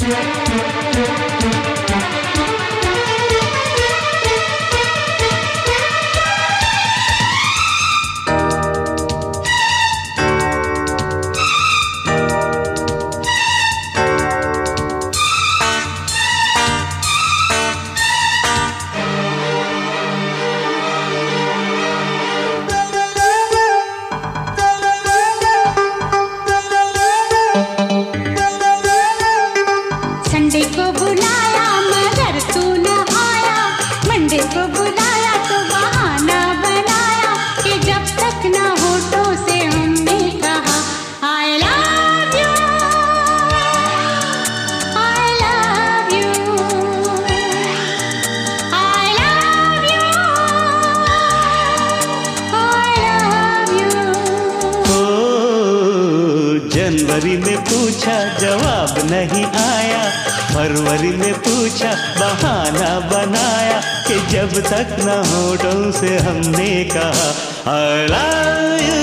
Sunday को बुलाया मगर तू न आया, मंडे को बुलाया तो बहाना बनाया कि जब तक न होठों से हमने कहा I love you, I love you, I love you, I love you। ओ जनवरी में पूछा जवाब नहीं आया, फरवरी में पूछा बहाना बनाया कि जब तक न होठों से हमने कहा I love you,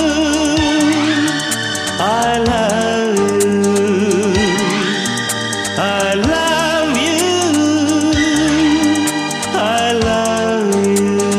I love you, I love you, I love you।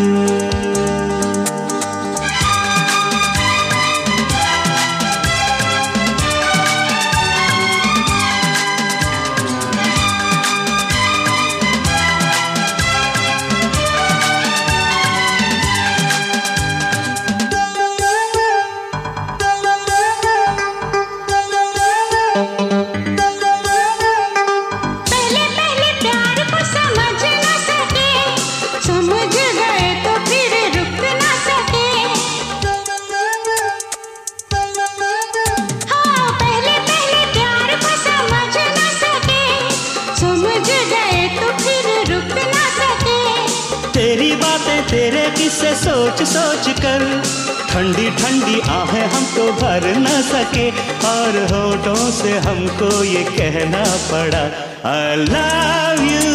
तेरी बातें तेरे किस्से सोच सोच कर ठंडी ठंडी आहें हमको भर न सके, और होठों से हमको ये कहना पड़ा I love you,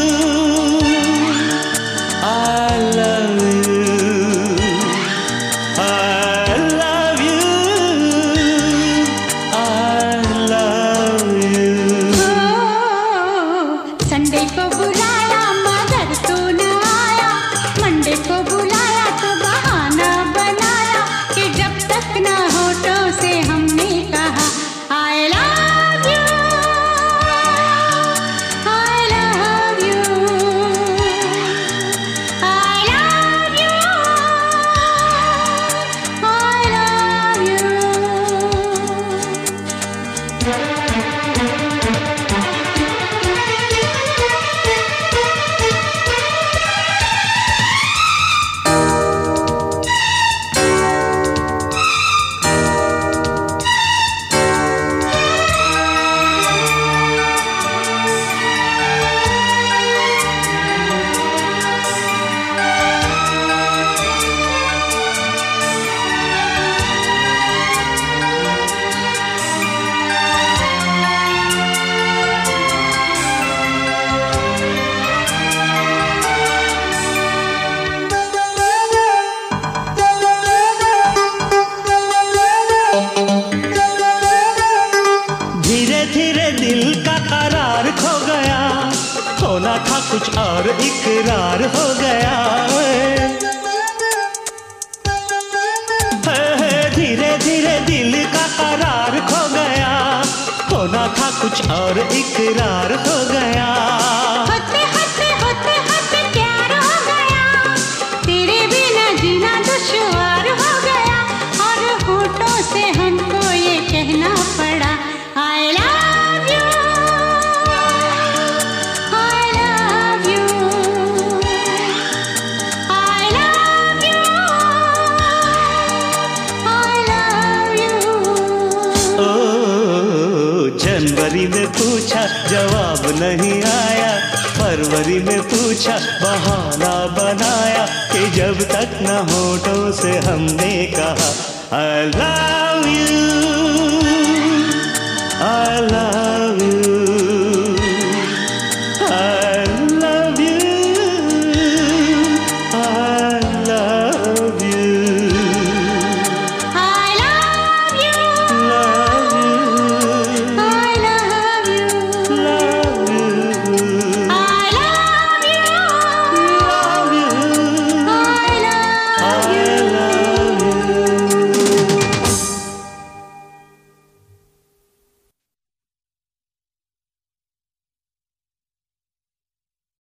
I love you, I love you, I love you। Sunday को बुलाया मगर तू न आया, मंडे को बुलाया तो बहाना बनाया कि जब तक न होठों से हमने कहा I love you, I love you, I love you, I love you। धीरे धीरे दिल का करार खो गया, होना था कुछ और इकरार हो गया। धीरे धीरे दिल का करार खो गया, होना था कुछ और इकरार हो गया। होते होते होते होते प्यार हो गया, तेरे बिना जीना दुश्वार हो गया, और होठों से हमको ये कहना पड़ा I love you, I love you, I love you, I love you। ओ जनवरी में पूछा जवाब नहीं आया, फरवरी में पूछा बहाना बनाया कि जब तक न होठों से हमने कहा I love you, I love